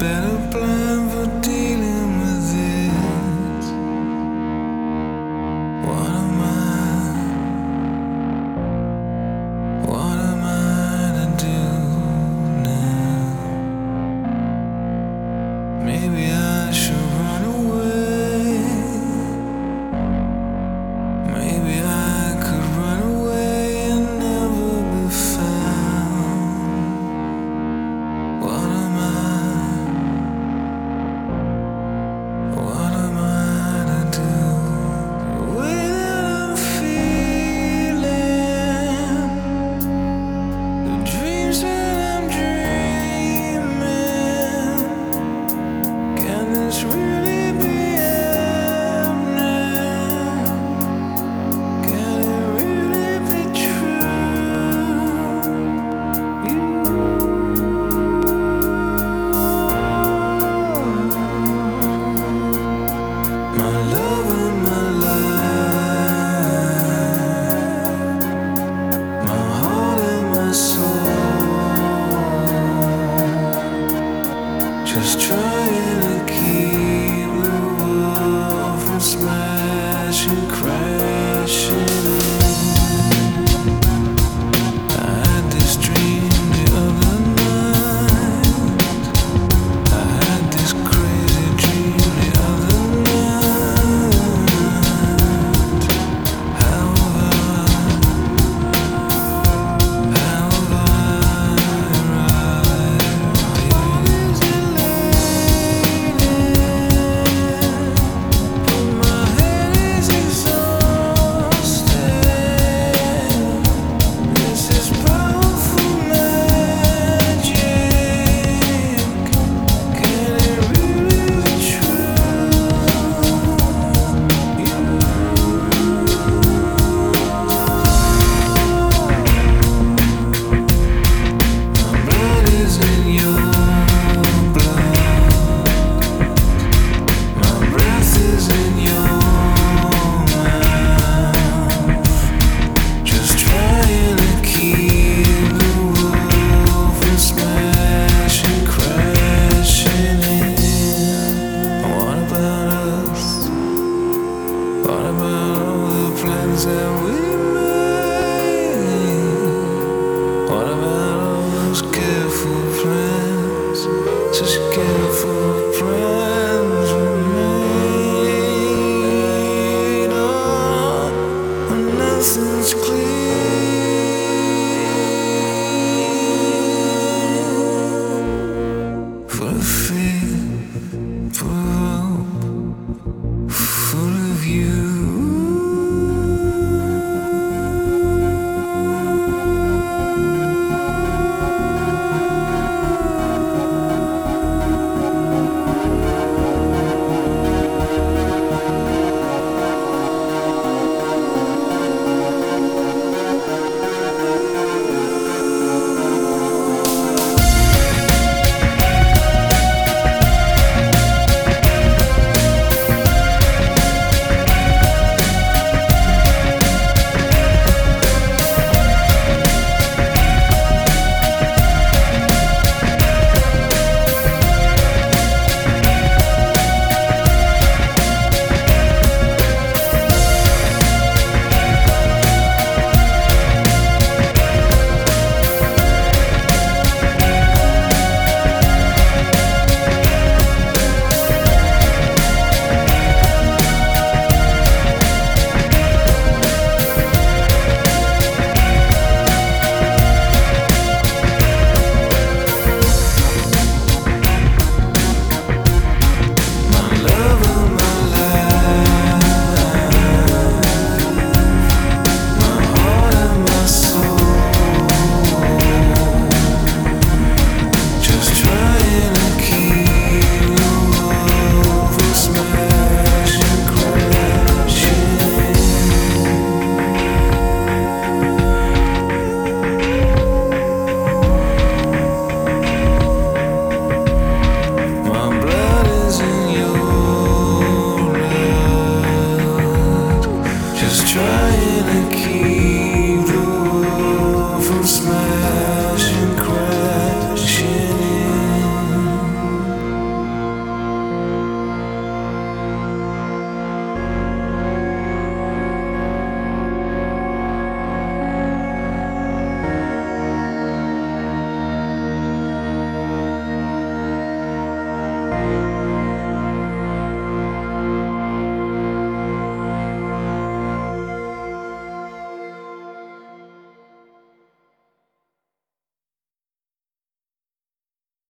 better plan for dealing with this. What am I to do now? Maybe I should run away. Maybe I could run away and never be found. What am I to do? The way that I'm feeling, the dreams that I'm dreaming, can this really be happening? Can it really be true? My love and my life, my heart and my soul, just try